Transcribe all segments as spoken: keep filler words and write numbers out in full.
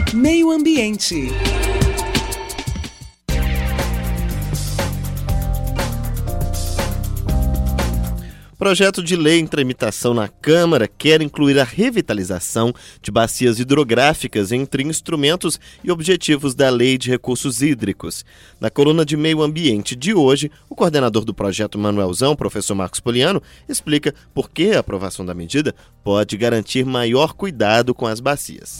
Meio Ambiente. Projeto de lei em tramitação na Câmara quer incluir a revitalização de bacias hidrográficas entre instrumentos e objetivos da Lei de Recursos Hídricos. Na coluna de Meio Ambiente de hoje, o coordenador do projeto Manuelzão, professor Marcos Poliano, explica por que a aprovação da medida pode garantir maior cuidado com as bacias.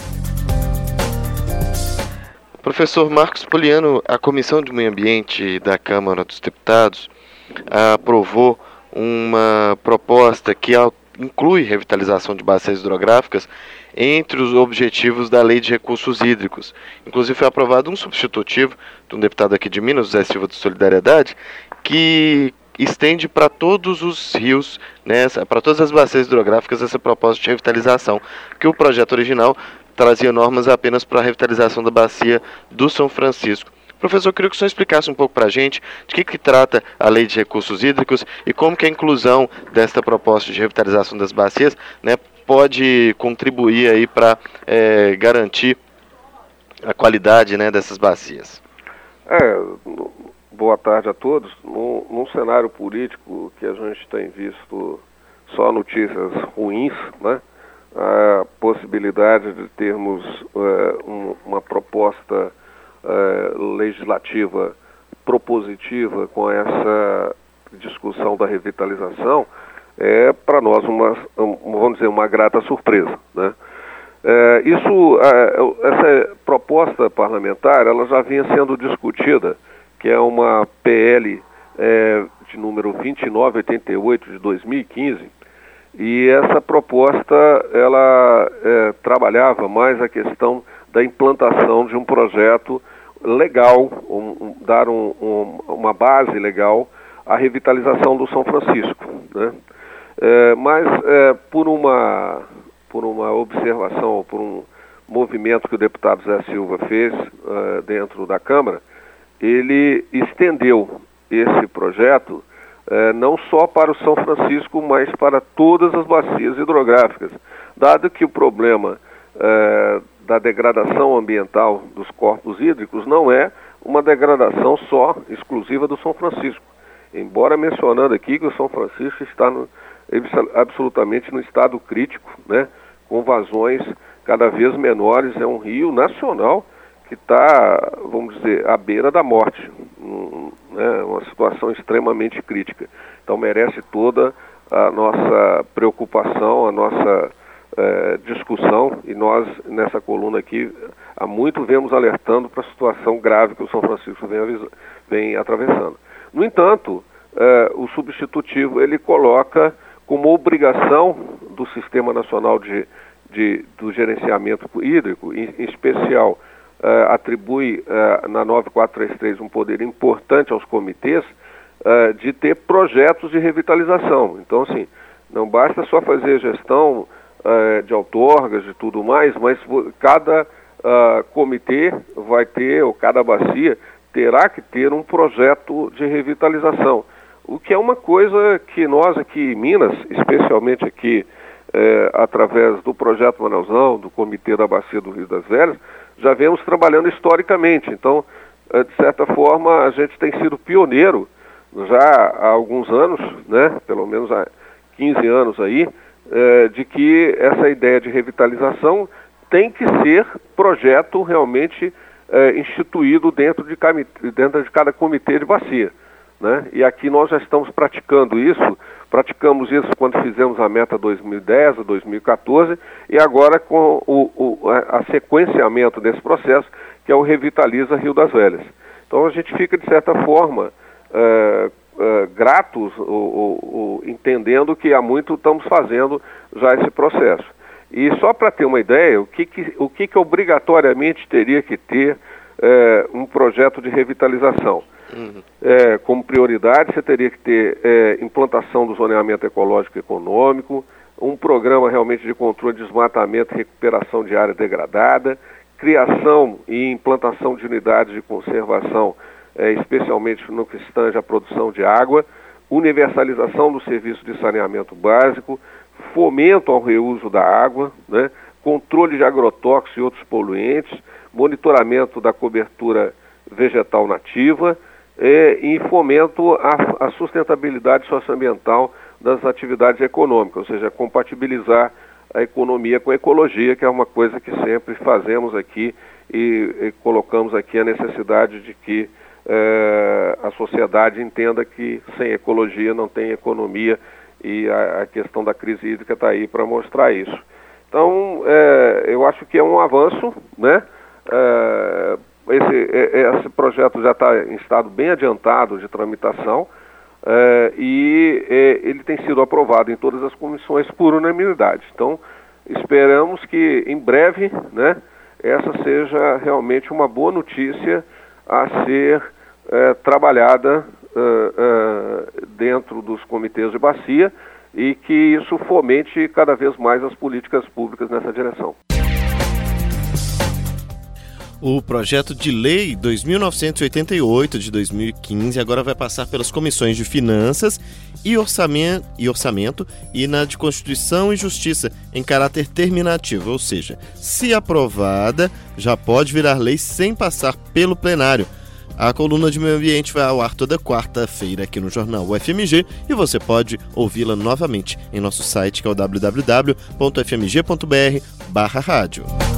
Professor Marcos Poliano, a Comissão de Meio Ambiente da Câmara dos Deputados aprovou uma proposta que inclui revitalização de bacias hidrográficas entre os objetivos da Lei de Recursos Hídricos. Inclusive foi aprovado um substitutivo de um deputado aqui de Minas, José Silva de Solidariedade, que estende para todos os rios, né, para todas as bacias hidrográficas essa proposta de revitalização, que o projeto original trazia normas apenas para a revitalização da bacia do São Francisco. Professor, eu queria que o senhor explicasse um pouco para a gente de que, que trata a Lei de Recursos Hídricos e como que a inclusão desta proposta de revitalização das bacias, né, pode contribuir aí para é, garantir a qualidade, né, dessas bacias. É, boa tarde a todos. Num, num cenário político que a gente tem visto só notícias ruins, né, a possibilidade de termos é, um, uma proposta Uh, legislativa propositiva com essa discussão da revitalização é para nós uma, uma, vamos dizer, uma grata surpresa, né? Uh, isso, uh, essa proposta parlamentar, ela já vinha sendo discutida, que é uma P L uh, de número vinte e nove oitenta e oito de dois mil e quinze, e essa proposta, ela uh, trabalhava mais a questão da implantação de um projeto legal, um, um, dar um, um, uma base legal à revitalização do São Francisco, né? É, mas é, por, uma, por uma observação, por um movimento que o deputado Zé Silva fez uh, dentro da Câmara, ele estendeu esse projeto uh, não só para o São Francisco, mas para todas as bacias hidrográficas, dado que o problema uh, da degradação ambiental dos corpos hídricos não é uma degradação só, exclusiva do São Francisco. Embora mencionando aqui que o São Francisco está no, absolutamente no estado crítico, né, com vazões cada vez menores, é um rio nacional que está, vamos dizer, à beira da morte, um, né, uma situação extremamente crítica. Então merece toda a nossa preocupação, a nossa É, discussão, e nós nessa coluna aqui há muito vemos alertando para a situação grave que o São Francisco vem, avisa, vem atravessando. No entanto, é, o substitutivo ele coloca como obrigação do Sistema Nacional de, de, do Gerenciamento Hídrico, em, em especial é, atribui é, na nove quatro três três um poder importante aos comitês é, de ter projetos de revitalização. Então, assim, não basta só fazer gestão de outorgas e tudo mais, mas cada uh, comitê vai ter, ou cada bacia terá que ter um projeto de revitalização, o que é uma coisa que nós aqui em Minas, especialmente aqui eh, através do projeto Manuelzão, do Comitê da Bacia do Rio das Velhas, já vemos trabalhando historicamente. Então, eh, de certa forma, a gente tem sido pioneiro já há alguns anos, né, pelo menos há quinze anos aí, de que essa ideia de revitalização tem que ser projeto realmente é, instituído dentro de, dentro de cada comitê de bacia, né? E aqui nós já estamos praticando isso, praticamos isso quando fizemos a meta dois mil e dez, dois mil e quatorze, e agora com o, o a, a sequenciamento desse processo, que é o Revitaliza Rio das Velhas. Então a gente fica, de certa forma, é, Uh, gratos, ou, ou, ou, entendendo que há muito estamos fazendo já esse processo. E só para ter uma ideia, o que, que, o que, que obrigatoriamente teria que ter uh, um projeto de revitalização? Uhum. Uh, como prioridade, você teria que ter uh, implantação do zoneamento ecológico e econômico, um programa realmente de controle de desmatamento e recuperação de área degradada, criação e implantação de unidades de conservação, É, especialmente no que se tange à produção de água, universalização do serviço de saneamento básico, fomento ao reuso da água, né, controle de agrotóxicos e outros poluentes, monitoramento da cobertura vegetal nativa é, e fomento à, à sustentabilidade socioambiental das atividades econômicas, ou seja, compatibilizar a economia com a ecologia, que é uma coisa que sempre fazemos aqui e, e colocamos aqui a necessidade de que é, a sociedade entenda que sem ecologia não tem economia, e a, a questão da crise hídrica está aí para mostrar isso. Então, é, eu acho que é um avanço, né? É, esse, esse projeto já está em estado bem adiantado de tramitação é, e é, ele tem sido aprovado em todas as comissões por unanimidade. Então, esperamos que em breve, né, essa seja realmente uma boa notícia a ser é, trabalhada é, é, dentro dos comitês de bacia e que isso fomente cada vez mais as políticas públicas nessa direção. O projeto de lei dois mil novecentos e oitenta e oito de dois mil e quinze agora vai passar pelas comissões de Finanças e Orçamento, e Orçamento e na de Constituição e Justiça em caráter terminativo, ou seja, se aprovada, já pode virar lei sem passar pelo plenário. A coluna de Meio Ambiente vai ao ar toda quarta-feira aqui no Jornal U F M G e você pode ouvi-la novamente em nosso site, que é o w w w ponto f m g ponto b r barra rádio.